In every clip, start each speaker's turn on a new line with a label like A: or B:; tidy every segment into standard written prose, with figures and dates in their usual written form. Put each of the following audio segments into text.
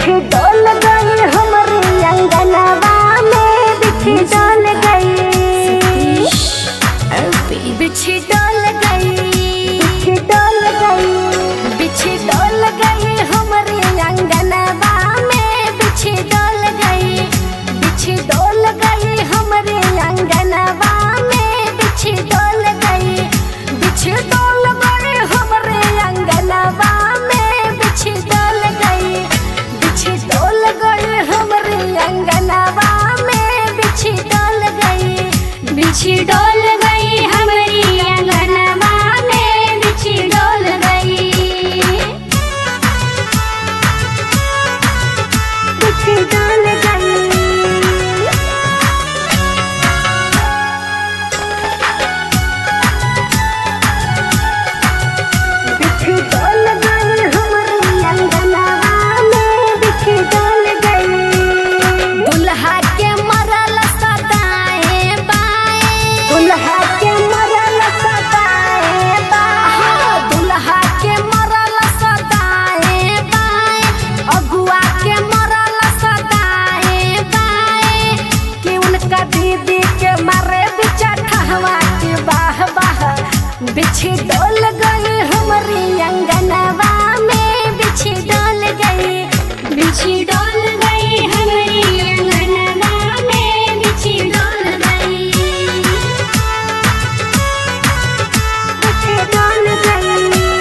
A: बिछी डोल गई हमारी अंगनवा में, बिछी डोल गई, बिछी डोल गई, बिछी डोल गई, बिछी डोल गई हमारी अंगनवा में, बिछी डोल गई, बिछी डोल गई हमारी अंगनवा में, बिछी डोल गई, बिछी डोल गई हमारे अंगनवा में, बिछी डोल गई, बिछी डोल गई हमारे अंगनवा में, बिछी डोल गई, बिछी डोल गई हमारी अंगनवा में, बिछी डोल गई, बिछी डोल गई, बिछी डोल गई हमारी अंगनवा में, बिछी डोल गई। दुल्हा के मरल सदाए बाए, दुल्हा के मरल सदाए बाए, दुल्हा के मरल सदाए बाए, अगुआ के मरल सदाए बाए, कि उनका दीदी के मारे बिचा ठहवा के बाह बाह, बिछी डोल गई हमारी अंगनवा में, बिछी डोल गई, बिछी डोल गई हमारी अंगनवा में, बिछी डोल गई, बिछी डोल गई,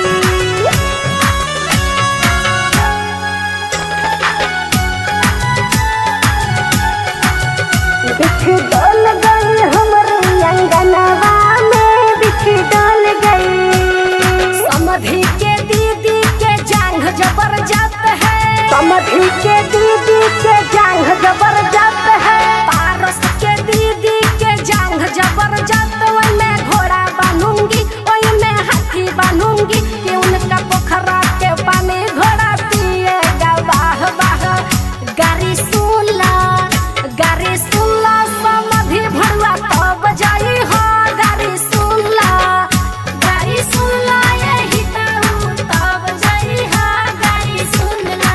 A: बिछी डोल गई हमारी अंगनवा में, बिछी डोल गई। समधी के दीदी के जांघ जबरदस्त है, समधी के दीदी के जांघ जबरदस्त है, पारस के दीदी के जांघ जबरदस्त, ओई में घोड़ा बांधूंगी, ओई में हाथी बांधूंगी, कि उनका पोखरा के पानी घोड़ा पिएगा वाह वाह। गारी सुनला, गारी सुनला समधी भड़ुआ तब जाई हो, गारी सुनला, गारी सुनला यही ताऊ तब जाई हो, गारी सुनला,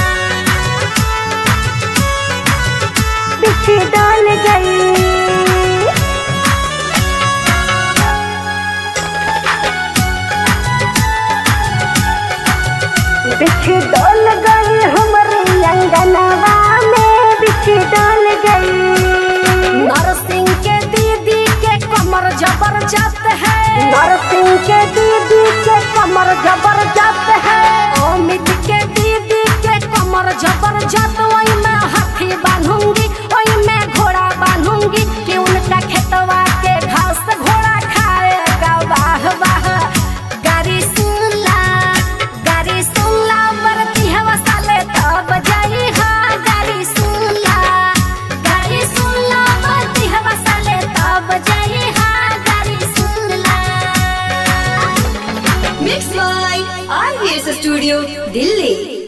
A: बिछी डोल गई, बिछी डोल गई हमारी अंगनवा में, बिछी डोल गई। नरसिंह के दीदी के कमर जबरदस्त है, नरसिंह के दीदी के कमर जबरदस्त है, अमित के दीदी के कमर जबरदस्त, ओई में हाथी बांधूंगी, ओई में घोड़ा बांधूंगी, कि उनका खेतवा के घास घोड़ा खाएगा वाह वाह। गारी सुनला, गारी सुनला बरती हवा साले तब जाई हा, गारी सुनला, गारी सुनला बरती हवा साले तब जाई हा, गारी सुनला।
B: Mixed by IVS Studio, Delhi.